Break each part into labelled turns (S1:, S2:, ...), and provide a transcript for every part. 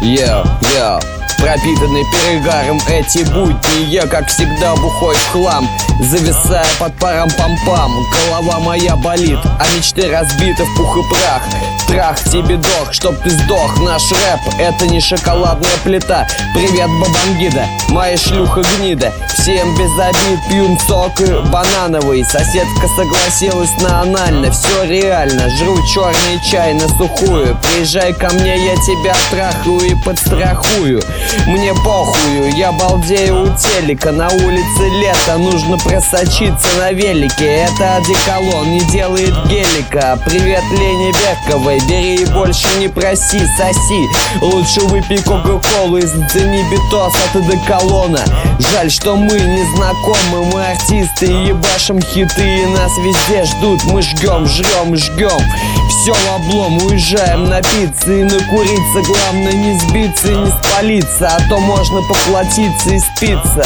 S1: Пропитанный перегаром эти будни, я, как всегда, бухой в хлам, зависая под паром пам-пам. Голова моя болит, а мечты разбиты в пух и прах. Трах тебе дох, чтоб ты сдох. Наш рэп — это не шоколадная плита. Привет, бабангида, моя шлюха гнида. Всем без обид пьют сок и банановый. Соседка согласилась на анально, все реально. Жру черный чай на сухую. Приезжай ко мне, я тебя трахаю и подстрахую. Мне похую, я балдею у телека. На улице лето, нужно просочиться на велике. Это одеколон, не делает гелика. Привет, Лене Бековой, бери и больше не проси, соси. Лучше выпей кока-колу и зацени битос от одеколона. Жаль, что мы не знакомы, мы артисты и ебашим хиты, и нас везде ждут. Мы жгем, жрем и жгем. Все в облом, уезжаем напиться и накуриться. Главное не сбиться и не спалиться, а то можно поплатиться и спиться.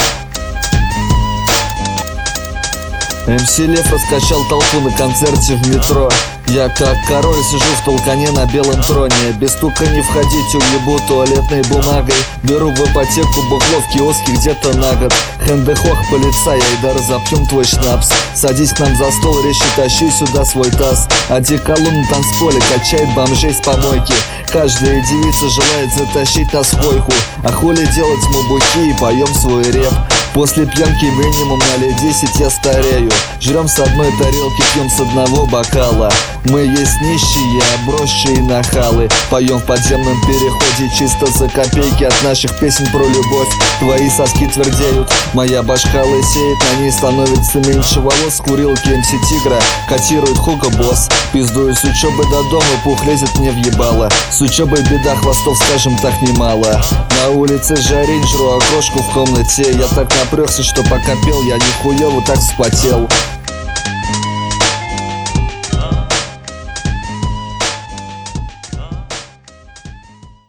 S2: МС Лев раскачал толпу на концерте в метро. Я как король сижу в толкане на белом троне. Без стука не входить, уебу туалетной бумагой. Беру в ипотеку бухло в киоске где-то на год. Хэндехох, полицай, айда разопьем твой шнапс. Садись к нам за стол, речи, тащи сюда свой таз. Одеколон на танцполе качает бомжей с помойки. Каждая девица желает затащить нас в койку. А хули делать мы бухи и поем свой реп. После пьянки минимум на лет 10 я старею. Жрем с одной тарелки, пьем с одного бокала. Мы есть нищие, обросшие нахалы. Поем в подземном переходе чисто за копейки. От наших песен про любовь твои соски твердеют. Моя башка лысеет, на ней становится меньше волос. С курилки МС Тигра котирует Хуга Босс. Пиздую с учебы до дома, пух лезет мне в ебало. С учебой беда, хвостов, скажем так, немало. На улице жарень, жру окрошку в комнате. Я так напрёгся, что пока пел, я нихуево так вспотел.